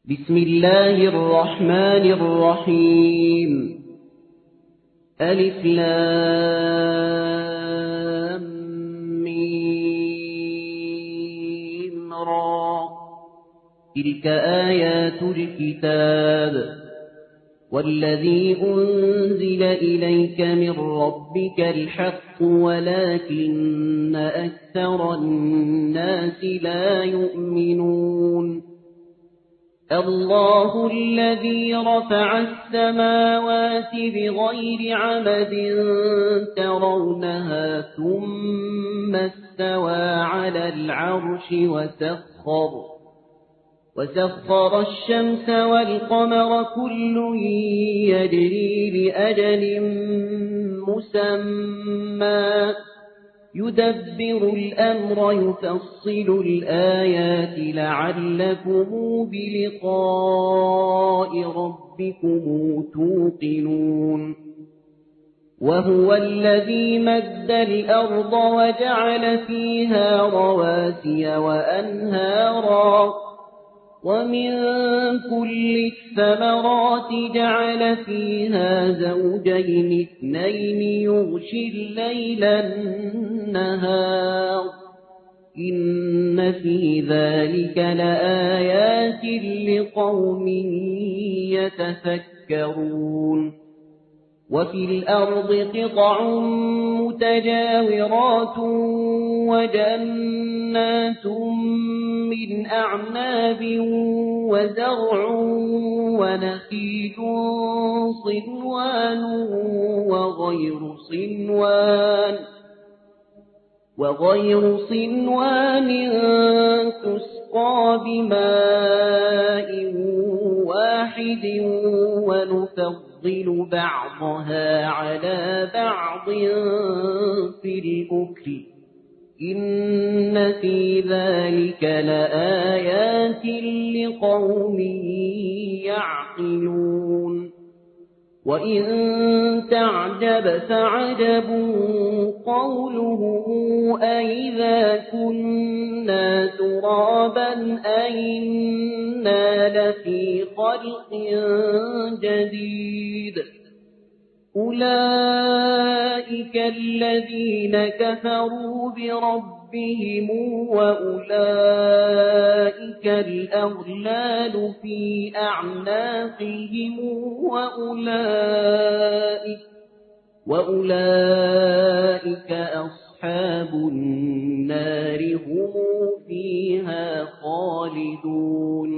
بسم الله الرحمن الرحيم ألف لام ميم را تلك آيات الكتاب والذي أنزل إليك من ربك الحق ولكن أكثر الناس لا يؤمنون الله الذي رفع السماوات بغير عمد ترونها ثم استوى على العرش وسخر الشمس والقمر كل يجري لأجل مسمى يدبر الأمر يفصل الآيات لعلكم بلقاء ربكم توقنون وهو الذي مد الأرض وجعل فيها رواسي وأنهارا ومن كل الثمرات جعل فيها زوجين اثنين يغشي الليل النهار إن في ذلك لآيات لقوم يتفكرون وفي الأرض قطع متجاورات وجنات من أعناب وزرع ونخيل صنوان وغير صنوان تسقى بماء واحد ونفضل بعضها على بعض في الأكل إن في ذلك لآيات لقوم يعقلون وإن تعجب فعجب قولهم أئذا كنا ترابا أئنا لفي خلق جديد أولئك الذين كفروا بربهم وأولئك الأغلال في أعناقهم وأولئك أصحاب النار هم فيها خالدون